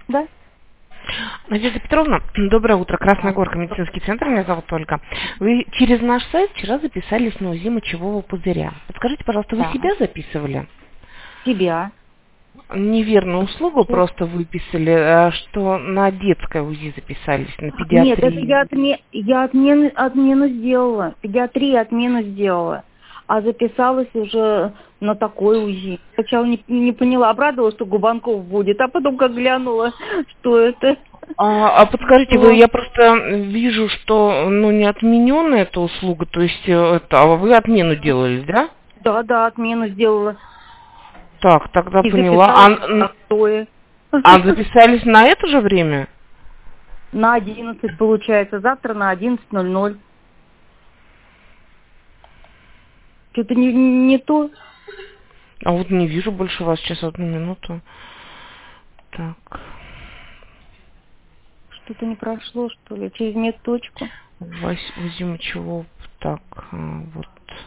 Да? Надежда Петровна, доброе утро. Красная Горка, медицинский центр, меня зовут Ольга. Вы через наш сайт вчера записались на УЗИ мочевого пузыря. Подскажите, пожалуйста, вы Да. себя записывали? Себя. Неверную услугу Что? просто выписали, а что на детское УЗИ записались, на Нет, это педиатрию. я отмену сделала. Педиатрии отмену сделала. А записалась уже на такой УЗИ. Сначала не поняла, обрадовалась, что Губанков будет, а потом как глянула, что это. А подскажите, Что? я просто вижу, что не отмененная эта услуга, то есть а вы отмену делали, да? Да, отмену сделала. Так, тогда И поняла. записалась на второе. А записались на это же время? На 11 получается. Завтра на 11:00. Что-то не то. А вот не вижу больше вас. Сейчас, одну минуту. Так. Что-то не прошло, что ли, через медточку. УЗИ мочевого. Так, вот.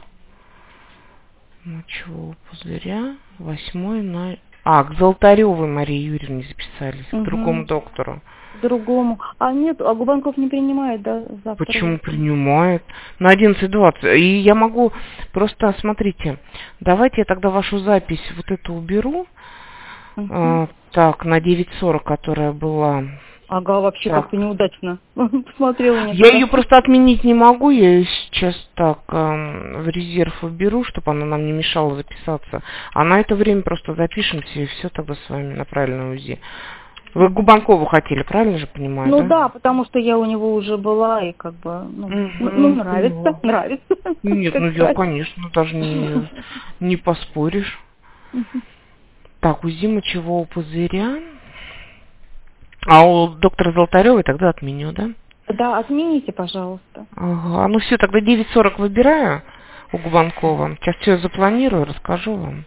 Мочевого пузыря. 8 на... к Золотаревой Марии Юрьевне записались. К другому доктору. Другому. А нет, Губанков не принимает, да, завтра. Почему принимает? На 11:20. И я могу просто, смотрите, давайте я тогда вашу запись вот эту уберу. Так, на 9:40, которая была. Ага, вообще Так. как-то неудачно. Посмотрела не Я туда. ее просто отменить не могу, я ее сейчас так в резерв уберу, чтобы она нам не мешала записаться. А на это время просто запишемся и все тогда с вами на правильное УЗИ. Вы к Губанкову хотели, правильно же понимаю, Ну да? да, потому что я у него уже была, и как бы, нравится, нравится. Нет, я, конечно, даже не поспоришь. Так, УЗИ мочевого пузыря. А у доктора Золотаревой тогда отменю, да? Да, отмените, пожалуйста. Ага, ну все, тогда 9:40 выбираю у Губанкова. Сейчас все запланирую, расскажу вам.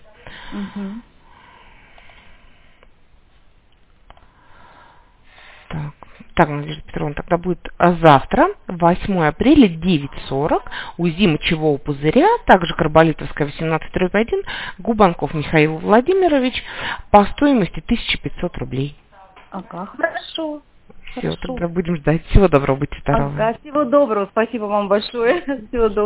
Так, Надежда Петровна, тогда будет завтра, 8 апреля, 9:40, УЗИ мочевого пузыря, также Карболитовская, 18/1, Губанков Михаил Владимирович, по стоимости 1500 рублей. Ага, хорошо. Все, тогда будем ждать. Всего доброго, будьте здоровы. Ага, всего доброго, спасибо вам большое. Всего доброго.